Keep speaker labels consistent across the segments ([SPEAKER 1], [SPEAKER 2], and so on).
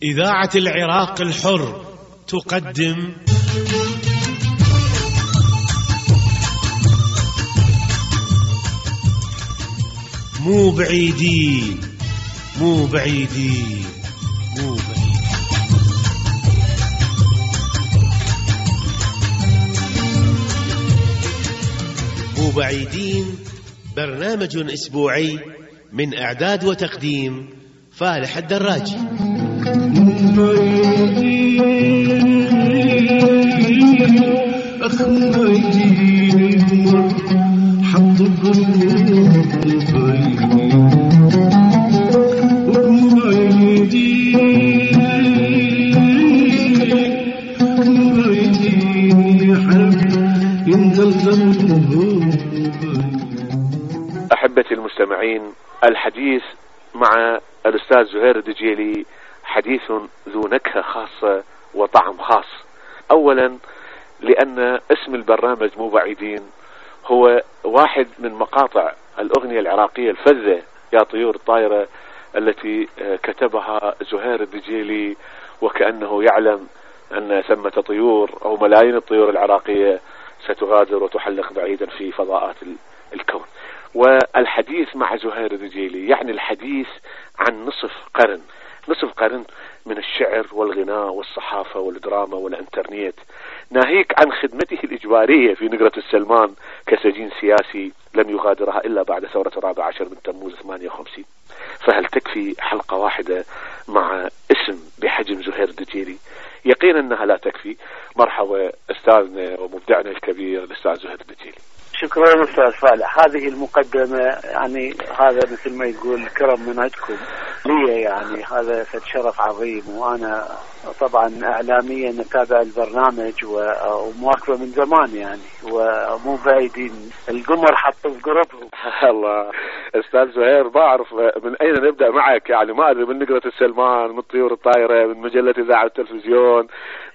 [SPEAKER 1] إذاعة العراق الحر تقدم مو بعيدين مو بعيدين مو بعيدين. مو بعيدين برنامج أسبوعي من إعداد وتقديم فالح الدراجي.
[SPEAKER 2] أحبتي المستمعين، الحديث مع الأستاذ زهير الدجيلي حديث ذو نكهة خاصة وطعم خاص. أولا لأن اسم البرنامج مو بعيدين هو واحد من مقاطع الأغنية العراقية الفذة يا طيور الطائرة التي كتبها زهير الدجيلي، وكأنه يعلم أن ثمة طيور أو ملايين الطيور العراقية ستغادر وتحلق بعيدا في فضاءات الكون. والحديث مع زهير الدجيلي يعني الحديث عن نصف قرن من الشعر والغناء والصحافة والدراما والانترنت، ناهيك عن خدمته الإجبارية في نقرة السلمان كسجين سياسي لم يغادرها إلا بعد ثورة 14 من تموز 58. فهل تكفي حلقة واحدة مع اسم بحجم زهير الدجيلي؟ يقينا أنها لا تكفي. مرحبا أستاذنا ومبدعنا الكبير الأستاذ زهير الدجيلي.
[SPEAKER 3] شكرا أستاذ فالح، هذه المقدمة يعني هذا مثل ما يقول كرم من عندكم لي، يعني هذا شرف عظيم. وأنا طبعا إعلاميا أتابع البرنامج ومواكبه من زمان يعني، ومو بعيدين القمر حطوا في قربهم.
[SPEAKER 2] الله أستاذ زهير، ما أعرف من أين نبدأ معك، يعني ما أدري، من نقرة السلمان، من طيور الطائرة، من مجلة إذاعة التلفزيون،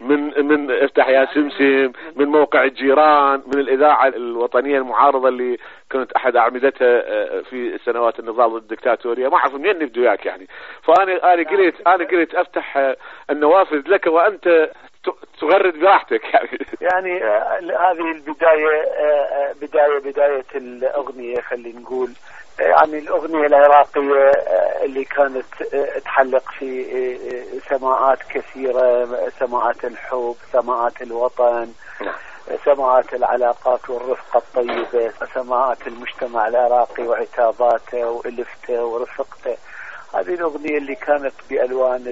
[SPEAKER 2] من افتح يا سمسم، من موقع الجيران، من الإذاعة الوطنية المعارضة اللي كنت أحد أعمدتها في سنوات النضال ضد الدكتاتورية. ما أعرف منين نبدأ وياك يعني. فأنا قلت أفتح النوافذ لك وأنت تغرد براحتك
[SPEAKER 3] يعني هذه بداية الأغنية، خلينا نقول يعني الأغنية العراقية اللي كانت تحلق في سماعات كثيرة، سماعات الحب، سماعات الوطن، سماعات العلاقات والرفقة الطيبة، سماعات المجتمع العراقي وعتاباته وألفته ورفقته. هذه الأغنية اللي كانت بألوان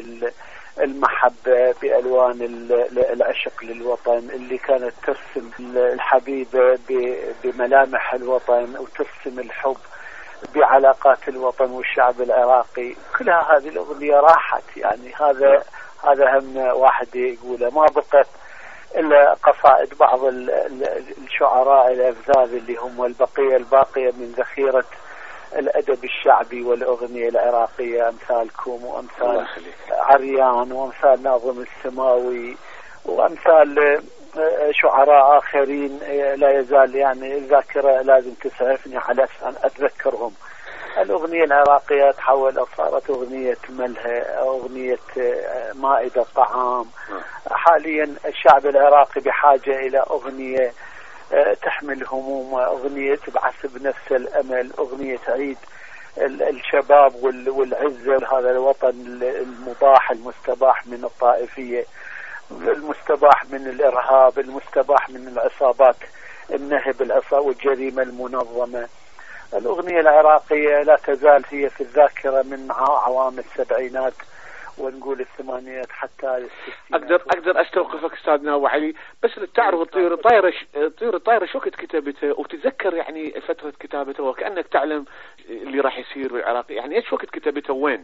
[SPEAKER 3] المحبة، بألوان العشق للوطن، اللي كانت ترسم الحبيبة بملامح الوطن وترسم الحب بعلاقات الوطن والشعب العراقي. كلها هذه الأغنية راحت يعني. هذا هم واحد يقوله. ما بقت إلا قصائد بعض الشعراء الأفذاذ اللي هم الباقية من ذخيرة الأدب الشعبي والأغنية العراقية، أمثالكم وأمثال عريان وأمثال ناظم السماوي وأمثال شعراء آخرين لا يزال يعني الذاكرة لازم تسعفني على أن أتذكرهم. الأغنية العراقية تحولت، صارت أغنية ملهى، أغنية مائدة طعام. حاليا الشعب العراقي بحاجة إلى أغنية تحمل همومه، أغنية تبعث بنفس الأمل، أغنية تعيد الشباب والعزة لهذا الوطن المباح المستباح من الطائفية، المستباح من الإرهاب، المستباح من العصابات، النهب والجريمة المنظمة. الأغنية العراقية لا تزال هي في الذاكرة من عوام السبعينات ونقول الثمانينات حتى الستينات.
[SPEAKER 2] أقدر أستوقفك أستاذنا أبو علي، بس تعرف طيور الطائرة شو كنت كتبته وتتذكر يعني فترة كتابته، وكأنك تعلم اللي راح يصير بالعراق، يعني إيش وقت كتابته وين؟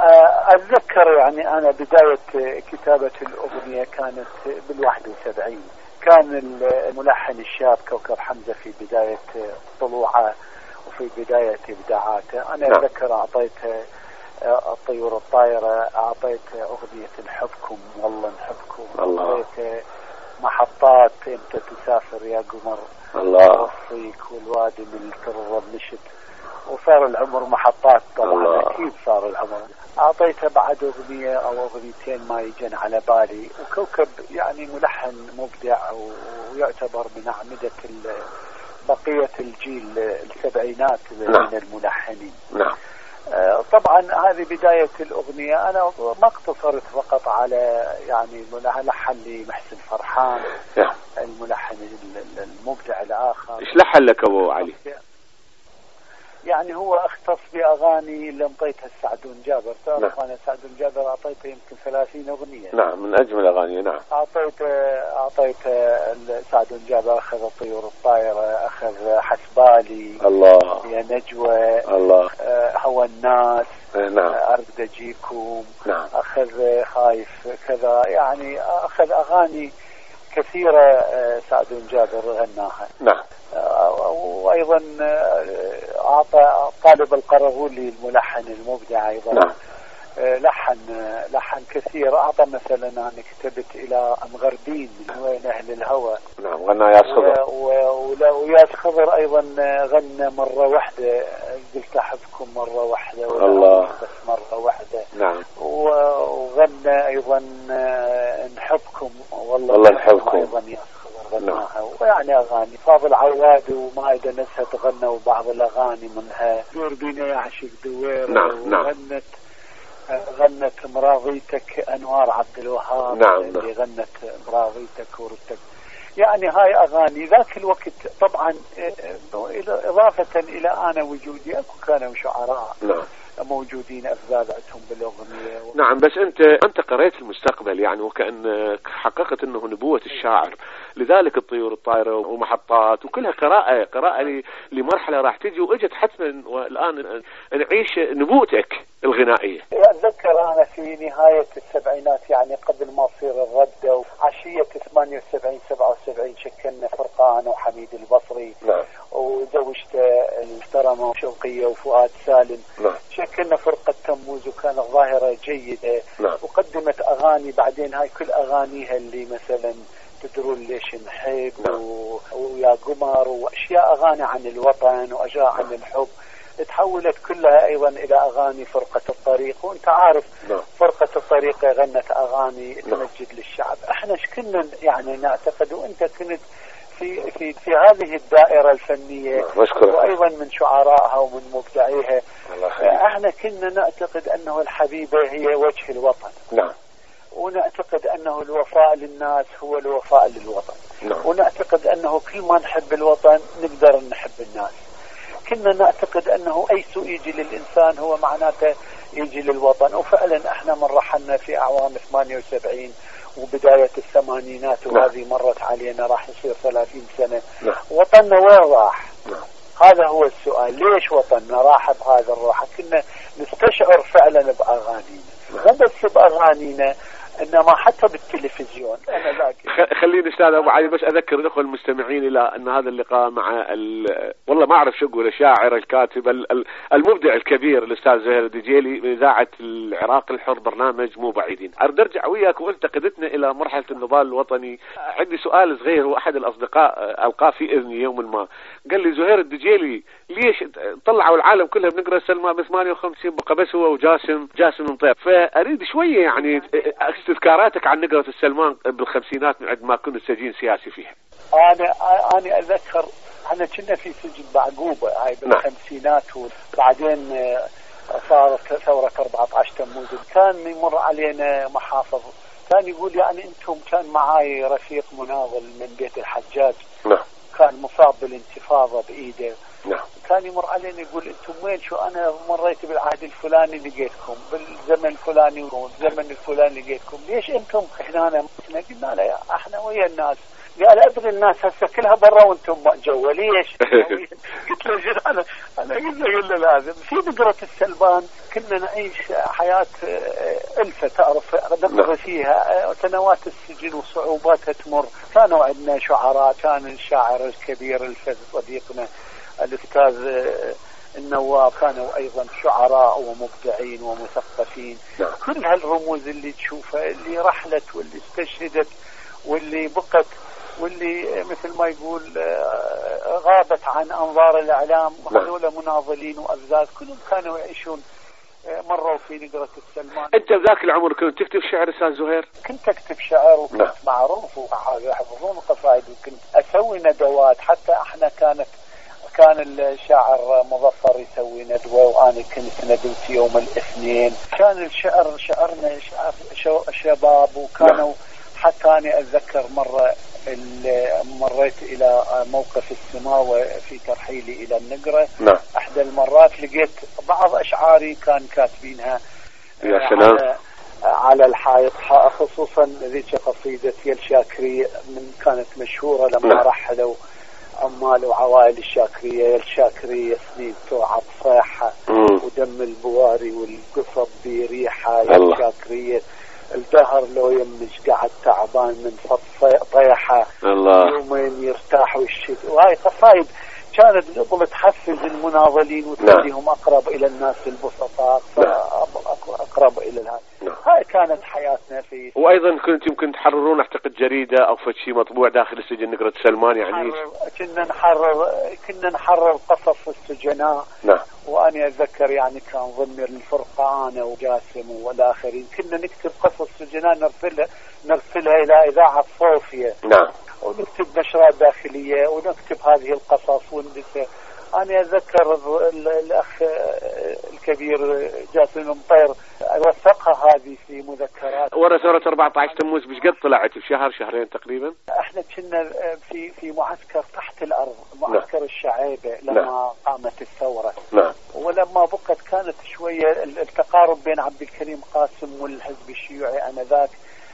[SPEAKER 3] أتذكر يعني أنا بداية كتابة الأغنية كانت بال71. كان الملحن الشاب كوكب حمزة في بداية طلوعه وفي بداية إبداعاته. أنا أتذكر أعطيته طيور الطائرة، أعطيته أغنية نحبكم والله نحبكم، أعطيته محطات أنت تسافر يا قمر، الله وصيك والوادي من الكرة النشد، وصار العمر محطات طبعا.
[SPEAKER 2] الله.
[SPEAKER 3] أكيد صار العمر. أعطيته بعد أغنية أو أغنيتين ما يجن على بالي، وكوكب يعني ملحن مبدع ويعتبر من أعمدة بقية الجيل السبعينات من الملحنين.
[SPEAKER 2] نعم.
[SPEAKER 3] طبعا هذه بداية الأغنية. أنا ما اقتصرت فقط على يعني لحن لمحسن فرحان الملحن المبدع الآخر.
[SPEAKER 2] إيش لحن لك أبو علي؟
[SPEAKER 3] يعني هو اختص بأغاني اللي انطيتها سعدون جابر. تعرف أنا سعدون جابر أعطيته يمكن 30 أغنية.
[SPEAKER 2] نعم، من أجمل أغاني. نعم.
[SPEAKER 3] أعطيت سعدون جابر، أخذ الطيور الطائرة، أخذ حسبالي،
[SPEAKER 2] الله
[SPEAKER 3] يا نجوى،
[SPEAKER 2] الله،
[SPEAKER 3] هوى الناس،
[SPEAKER 2] نعم،
[SPEAKER 3] أرد أجيكم،
[SPEAKER 2] نعم،
[SPEAKER 3] أخذ خايف كذا. يعني أخذ أغاني كثيرة سعدون جابر غناها.
[SPEAKER 2] نعم.
[SPEAKER 3] وأيضا أعطى طالب القرغولي الملحن المبدع أيضا.
[SPEAKER 2] نعم.
[SPEAKER 3] لحن كثير. أعطى مثلا أنا كتبت إلى مغربين من وين أهل الهوى.
[SPEAKER 2] نعم، غنى ياس خضر.
[SPEAKER 3] وياس خضر أيضا غنى مرة واحدة، قلت أحبكم مرة واحدة،
[SPEAKER 2] الله،
[SPEAKER 3] بس مرة واحدة.
[SPEAKER 2] نعم.
[SPEAKER 3] وغنى أيضا نحبكم
[SPEAKER 2] والله نحبكم
[SPEAKER 3] أيضا ياس خضر غناها. ويعني أغاني فاضل عواد ومائدة نسهت غنوا بعض الأغاني منها. دور بينا يا عشق دوير.
[SPEAKER 2] نعم.
[SPEAKER 3] غنت مراضيتك أنوار عبد الوهاب.
[SPEAKER 2] نعم.
[SPEAKER 3] اللي غنت مراضيتك ورتك. يعني هاي أغاني ذاك الوقت طبعا. إضافة إلى أنا وجودي أكو كانوا شعراء.
[SPEAKER 2] نعم.
[SPEAKER 3] موجودين أفذاذتهم بالأغنية.
[SPEAKER 2] نعم. بس أنت قرأت المستقبل يعني، وكأن حققت أنه نبوة الشاعر. لذلك الطيور الطائرة ومحطات وكلها قراءة لمرحلة راح تجي وإجت حتما، والآن نعيش نبوتك الغنائية.
[SPEAKER 3] أتذكر أنا في نهاية السبعينات يعني قبل ما تصير الردة، وعشية 78-77 شكلنا فرقة أنا وحميد البصري.
[SPEAKER 2] نعم.
[SPEAKER 3] وزوجت المحترمة شوقية وفؤاد سالم.
[SPEAKER 2] نعم.
[SPEAKER 3] شكلنا فرقة تموز وكانت ظاهرة جيدة.
[SPEAKER 2] نعم.
[SPEAKER 3] وقدمت أغاني بعدين هاي كل أغانيها اللي مثلا تدرون ليش نحب.
[SPEAKER 2] نعم.
[SPEAKER 3] ويا قمر وأشياء أغاني عن الوطن وأشياء عن الحب. تحولت كلها أيضا إلى أغاني فرقة الطريق. وأنت عارف فرقة الطريق غنت أغاني تمجد للشعب. احنا شكلنا يعني نعتقد، وأنت كنت في هذه الدائرة الفنية وأيضا من شعرائها ومن مبدعيها. احنا كنا نعتقد أنه الحبيبة هي وجه الوطن.
[SPEAKER 2] نعم.
[SPEAKER 3] ونعتقد أنه الوفاء للناس هو الوفاء للوطن.
[SPEAKER 2] نعم.
[SPEAKER 3] ونعتقد أنه كل ما نحب الوطن نقدر نحب الناس. كنا نعتقد أنه أي سوء يجي للإنسان هو معناته يجي للوطن. وفعلا احنا من رحلنا في أعوام 78 وبداية الثمانينات، وهذه مرت علينا راح يصير 30 سنة. وطننا وين راح؟ هذا هو السؤال. ليش وطننا راح بهذا الراحة؟ كنا نستشعر فعلا بأغانينا، مو بس بأغانينا إنما حتى بالتلفزيون. أنا ذاك
[SPEAKER 2] خليني أستاذ أبو علي بس أذكر الأخوة المستمعين إلى أن هذا اللقاء مع والله ما أعرف شو أقول، الشاعر الكاتب المبدع الكبير الأستاذ زهير الدجيلي بإذاعة العراق الحر، برنامج مو بعيدين. أريد أرجع وياك وانتقدتنا إلى مرحلة النضال الوطني. عندي سؤال صغير، وأحد الأصدقاء ألقاه في إذني يوم ما قال لي زهير الدجيلي ليش طلعوا العالم كلها بنقرأ سلمى ب 58 بقى بس هو وجاسم مطيب. فأريد شوية يعني استذكاراتك عن نقرة السلمان بالخمسينات من عند ما كنت سجين سياسي فيها.
[SPEAKER 3] أنا أذكر أنا كنا في سجن بعقوبة هاي بالخمسينات. وبعدين صارت ثورة 14 تموز. كان يمر علينا محافظ كان يقول يعني أنتم، كان معاي رفيق مناضل من بيت الحجاج.
[SPEAKER 2] نعم.
[SPEAKER 3] كان مصاب بالانتفاضة بإيده.
[SPEAKER 2] نعم.
[SPEAKER 3] كان يمر علينا يقول أنتم وين؟ شو أنا مريت بالعهد الفلاني لقيتكم، بالزمن الفلاني والزمن الفلاني لقيتكم، ليش أنتم هنا؟ قلنا له احنا ويا الناس. قال أدري الناس هسه كلها برا وأنتم جوا، ليش؟ قلت له أنا قلت له لازم في نقرة السلمان كنا نعيش حياة ألفة، تعرف نقرأ فيها سنوات السجن وصعوباتها تمر. كانوا عندنا شعراء، كان الشاعر الكبير الفذ صديقنا الأستاذ النواب، كانوا أيضا شعراء ومبدعين ومثقفين. كل هالرموز اللي تشوفها اللي رحلت واللي استشهدت واللي بقت واللي مثل ما يقول غابت عن أنظار الإعلام، وهذول مناضلين وأبزاز كلهم كانوا يعيشون مروا في نقرة السلمان.
[SPEAKER 2] أنت بذاك العمر كنت تكتب شعر أستاذ زهير؟
[SPEAKER 3] كنت أكتب شعر وكنت معروف ويحفظون قصائد، وكنت أسوي ندوات. حتى احنا كان الشاعر مظفر يسوي ندوة وأنا كنت ندوتي يوم الاثنين. كان الشعر شعرنا شباب، وكانوا حتى أنا أتذكر مرة مريت إلى موقف السماوة في ترحيلي إلى النقرة. أحدى المرات لقيت بعض أشعاري كان كاتبينها
[SPEAKER 2] يا سلام
[SPEAKER 3] على الحائط، خصوصا ذيك قصيدة يا الشاكرية كانت مشهورة لما رحلوا عمال وعوائل الشاكرية. يا الشاكرية سنين توعب صيحة ودم البواري والقصب بريحة. يا الشاكرية الدهر لو يمج قاعد تعبان من فض طيحة، يومين يرتاح والشتاء. وهاي قصايد كانت قبل تحفز المناضلين وتخليهم أقرب إلى الناس البسطاء، أقرب إلى هاي كانت حياتنا في.
[SPEAKER 2] وأيضا كنت يمكن تحررون أعتقد جريدة أو شيء مطبوع داخل السجن نقرة سلمان يعني.
[SPEAKER 3] كنا نحرر قصص السجناء. وأنا أتذكر يعني كان ضمن الفرقة أنا وجاسم والآخرين كنا نكتب قصص السجناء نرسلها إلى إذاعة صوفيا. ونكتب نشرات داخلية ونكتب هذه القصص وندسها. أنا أتذكر الأخ الكبير جاسم المطير وثقها هذه في مذكرات.
[SPEAKER 2] ورا ثورة 14 تموز بش قد طلعت بشهر شهرين تقريبا؟
[SPEAKER 3] احنا كنا في معسكر تحت الأرض، معسكر الشعيبة لما قامت الثورة. ولما بقت كانت شوية التقارب بين عبد الكريم قاسم والحزب الشيوعي آنذاك.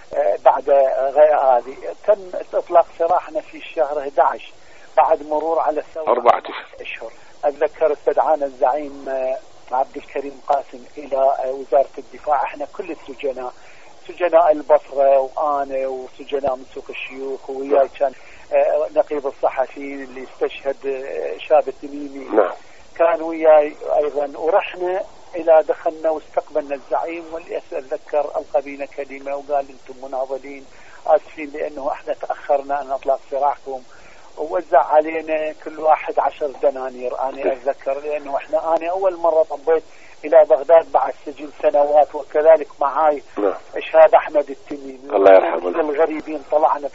[SPEAKER 3] بعد هذه تم إطلاق سراحنا في الشهر 11 بعد مرور على الثورة
[SPEAKER 2] 4
[SPEAKER 3] أشهر. أتذكر استدعانا الزعيم عبد الكريم قاسم إلى وزارة الدفاع. احنا كل السجناء، سجناء البصرة وأنا وسجناء من سوق الشيوخ، وياي كان نقيب الصحفيين اللي استشهد شاب التميمي كان وياي أيضا. ورحنا إلى دخلنا واستقبلنا الزعيم، واللي أتذكر ألقى بينا كلمة وقال أنتم مناضلين آسفين لأنه احنا تأخرنا أن نطلق سراحكم، ووزع علينا كل واحد 10 دنانير. أنا أتذكر لأنه أنا أول مرة طبيت إلى بغداد بعد سجن سنوات، وكذلك معاي إشهاد أحمد التميمي.
[SPEAKER 2] الله يرحمه.
[SPEAKER 3] الغريبين طلعنا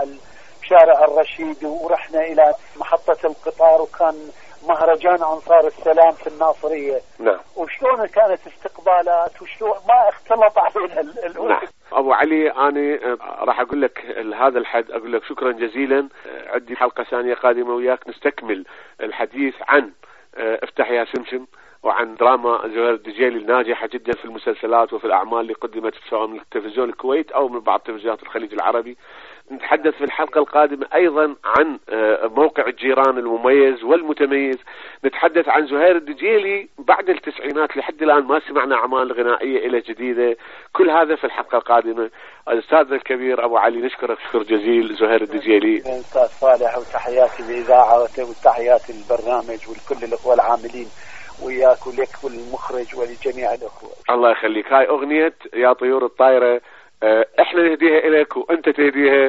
[SPEAKER 3] بشارع الرشيد ورحنا إلى محطة القطار، وكان مهرجان أنصار السلام في الناصرية. وشلون كانت استقبالات وشلون ما اختلط علينا الوقت.
[SPEAKER 2] أبو علي أنا راح أقول لك هذا الحد، أقول لك شكرا جزيلا. عندي حلقة ثانية قادمة وياك نستكمل الحديث عن افتح يا سمسم، وعن دراما زهير الدجيلي الناجحة جدا في المسلسلات وفي الأعمال اللي قدمت سواء من تلفزيون الكويت أو من بعض تلفزيونات الخليج العربي. نتحدث في الحلقة القادمة أيضا عن موقع الجيران المميز والمتميز. نتحدث عن زهير الدجيلي بعد التسعينات لحد الآن ما سمعنا أعمال غنائية إلى جديدة. كل هذا في الحلقة القادمة. أستاذنا الكبير أبو علي نشكرك شكر جزيل زهير الدجيلي.
[SPEAKER 3] أستاذ صالح وتحياتي الإذاعة وتحياتي البرنامج ولكل الأخوة العاملين وياك ولك والمخرج ولجميع الأخوة.
[SPEAKER 2] الله يخليك. هاي أغنية يا طيور الطايرة احنا نهديها إليك وانت تهديها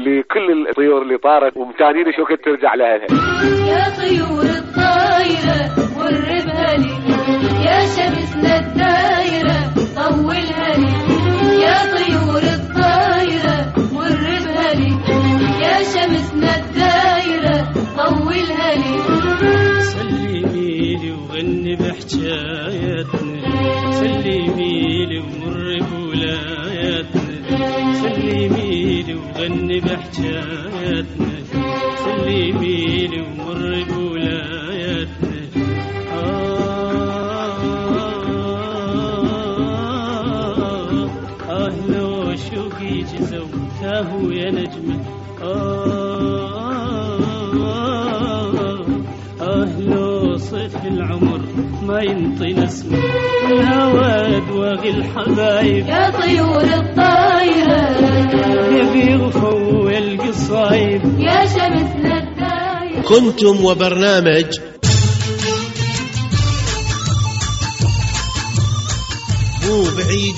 [SPEAKER 2] لكل الطيور اللي طارت ومتانين شو كنت ترجع لها.
[SPEAKER 4] يا طيور الطايرة قربها لي، يا شمسنا الدايرة طولها لي. يا طيور الطايرة قربها لي، يا شمسنا الدايرة طولها لي.
[SPEAKER 5] سلمي لي وغني بحكاياتنا، سلمي لي ومر بولاياتنا، سلمي لي وغني بحكاياتنا، سلمي لي ومر بولاياتنا. لو شوقي جزوتاه يا نجمة، لو صيف العمر ما ينطي نسمة، الهوى دواغي الحبايب.
[SPEAKER 4] يا طيور الطايرة
[SPEAKER 5] يبي غفو القصايب،
[SPEAKER 4] يا شمسنا الدايرة.
[SPEAKER 1] كنتم وبرنامج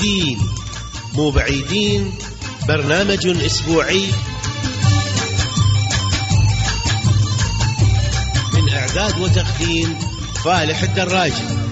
[SPEAKER 1] مو بعيدين برنامج أسبوعي إعداد وتقديم فالح الدراجي.